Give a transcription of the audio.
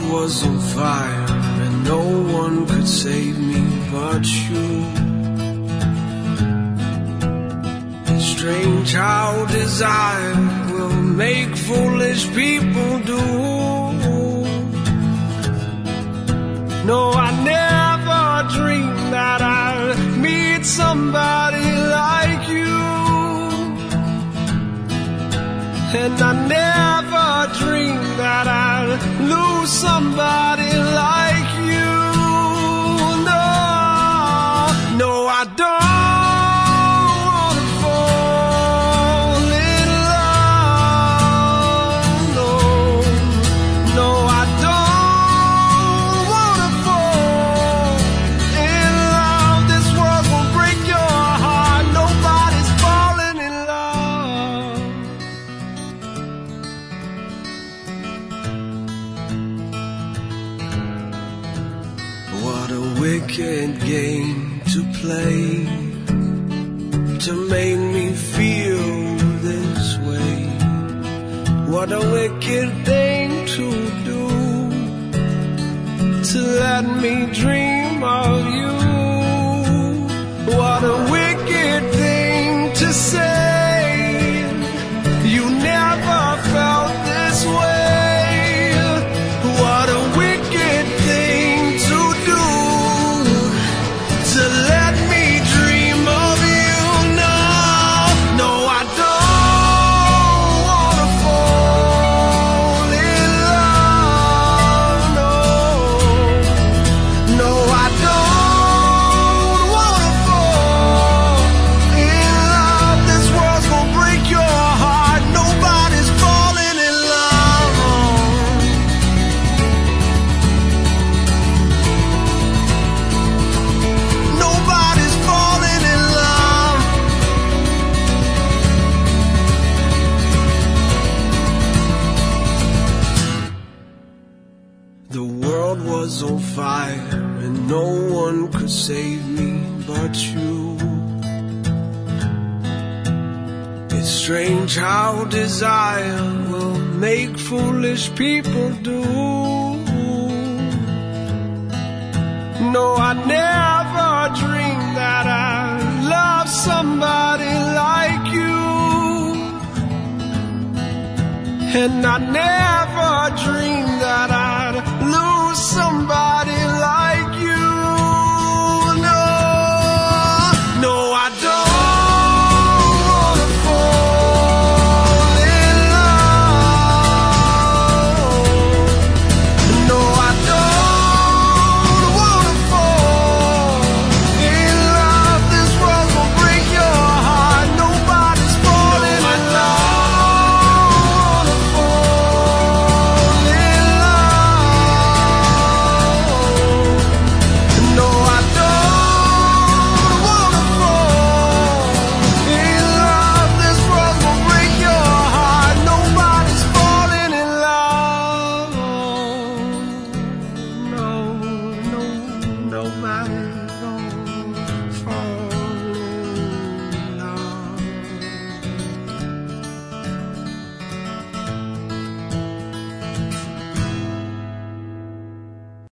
was on fire and no one could save me but you. It's strange how desire will make foolish people do. No, I never dreamed that I'd meet somebody like you. And I never dreamed that I'd lose somebody like you. No, no, I don't wanna fall in love. No, no, I don't wanna fall in love. This world will break your heart. Nobody's falling in love. What a wicked game to play, to make me feel this way. What a wicked thing to do, to let me dream of you. What a wicked thing to say, you never felt this way. What a wicked thing to do, to let me dream of you. No, no, I don't wanna fall in love. No, no, I don't wanna fall in love. This world's gonna break your heart. Nobody's falling in love. Nobody's falling in love. The world was on fire and no one could save me but you. It's strange how desire will make foolish people do. No, I never dreamed that I'd love somebody like you. And I never dreamed